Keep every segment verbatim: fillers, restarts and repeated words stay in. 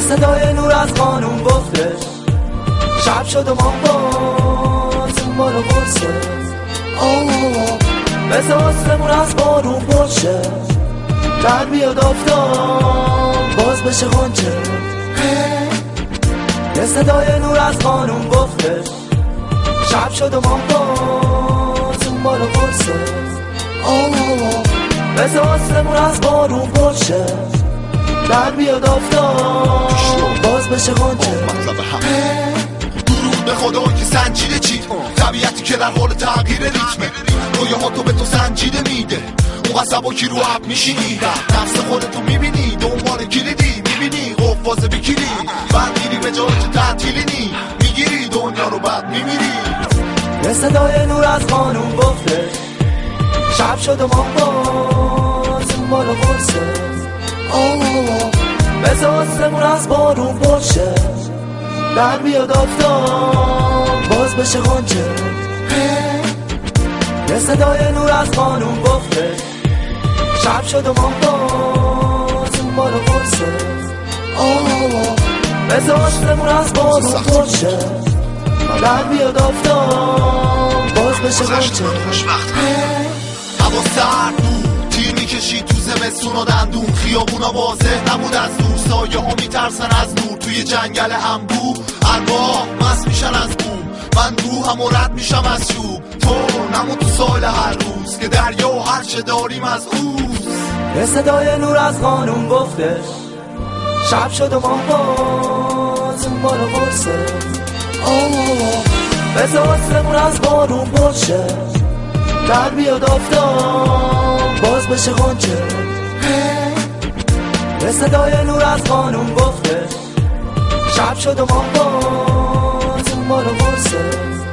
صدای نور از قانون گفتش شب شد و ما باز اون بالا برسه مثل آسمون از بارون باشه در بیاد آفتاب باز بشه غنچه. یه صدای نور از قانون گفتش شب شد و ما باز اون بالا برسه مثل آسمون از بارون باشه در بیاد آفتاب باز بشه غنچه. درود به خدا که سنجیده چید طبیعتی که در حال تغییر ریتمه رویاها تو به تو سنجیده میده اون قصبا کی رو حب میشینی نفس خودتو میبینی دنبال کلیدی میبینی قفاز بکیری بعد میری به جایی که تعطیلی نی میگیری دنیا رو بعد میمیری. یه صدای نور از قانون گفته شب شد و ما باز اون بالا برسه مثل آسمون از بارون باشه در بیاد آفتاب باز بشه غنچه. یه صدای نور از قانون گفته شب شد و ما باز اون بالا برسه مثل آسمون از بارون باشه در بیاد آفتاب باز بشه غنچه. هوا سرد بود تیر میکشید تو زمستون و دندون خیابونا واضح نبود از دور سایه ها میترسن از نور توی جنگل انبوه ارواح مست میشن از بوم من روحم و رد میشم از شوب تو نمون تو سال هر روز که دریا و هر چه داریم از اوست. یه صدای نور از قانون گفتش شب شد و ما باز اون بالا برسه مثل آسمون از بارون باشه در بیاد آفتاب باز بشه غنچه. یه صدای نور از قانون گفته شب شد و ما باز اون بالا برسه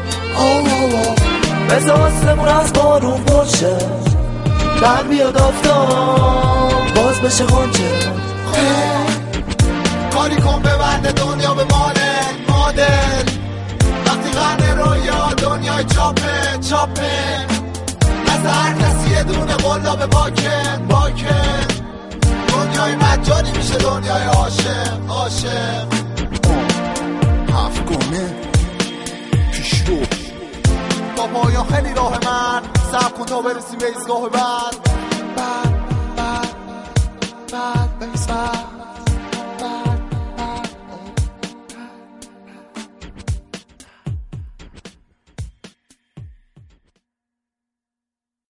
مثل آسمون از بارون باشه در بیاد آفتاب باز بشه غنچه. کاری کن ببنده دنیا به مادر مادر وقتی قرن رویا دنیای چاپه چاپه از هر کسی یه دونه قلاب باکن باکن دنیای مجانی میشه دنیای عاشق عاشق. هفت گونه پیش رو با پایان خیلی راه من صبر کن تا برسیم به ایستگاه بعد بعد بعد بعد بعد